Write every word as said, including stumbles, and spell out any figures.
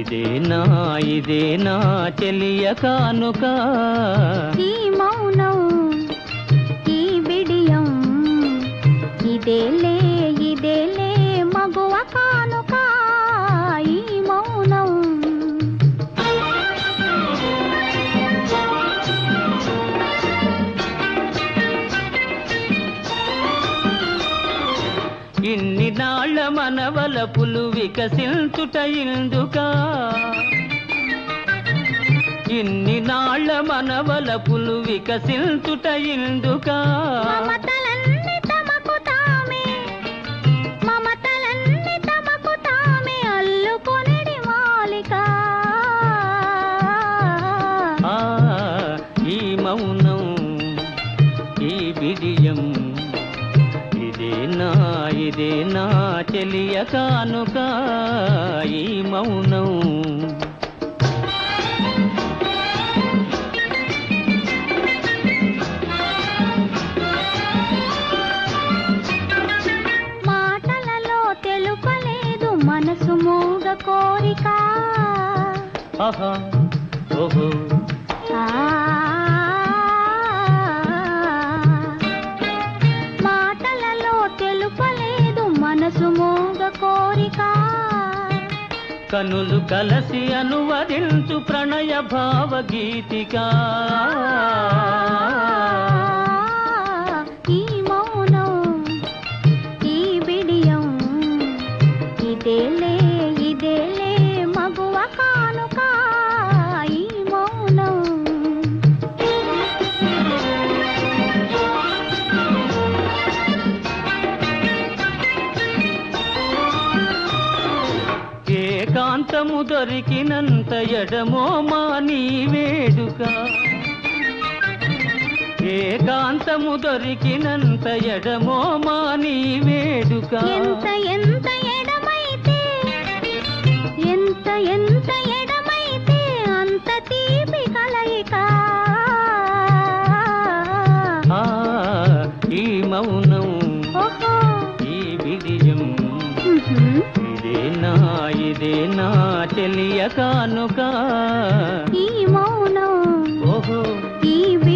ఇదేనా ఇదేనా చెలియ కానుక ఈ మౌనం ఈ బిడియం ఇదేలే ఇదేలే మగువ కానుక ఈ మౌనం ఇన్ని నాళ్ళ మనవలపులు వికసించుట ఇందుకా ఇన్ని నాళ్ళ మనవలపులు వికసించుట ఇందుకా మమతలన్నీ తమకు తామే మమతలన్నీ తమకు తామే అల్లుకొనిడి మాలిక ఆ ఈ మౌనం ఈ బిడియం ఇదేనా ఇదేనా చెలియ కానుక ఈ మౌనం మాటలలో తెలుపలేదు మనసు మూగ కోరిక ఆహా ఓహో ఆ మాటలలో తెలుపలేదు మనసు మూగ కోరిక కనులు కలసి అనువదించు ప్రణయ భావగీతిక ఈ మౌనం ఈ బిడియం ఇదేలే ఇదేలే మగువ కానుక ఈ మౌనం ఏకాంతము దొరికినంత ఎడమో మా నీ వేడుక ఏకాంతము దొరికినంత ఎడమో మా నీ వేడుక ఎంత ఎంత ఎడమైతే ఎంత ఎంత ఎడమైతే అంత తీపి కలయిక ఆ ఈ మౌనం ఓహో ఈ బిడియం ఉహుం. ఇదేనా ఇదేనా చెలియ కానుక ఈ మౌనం ఓహో ఈ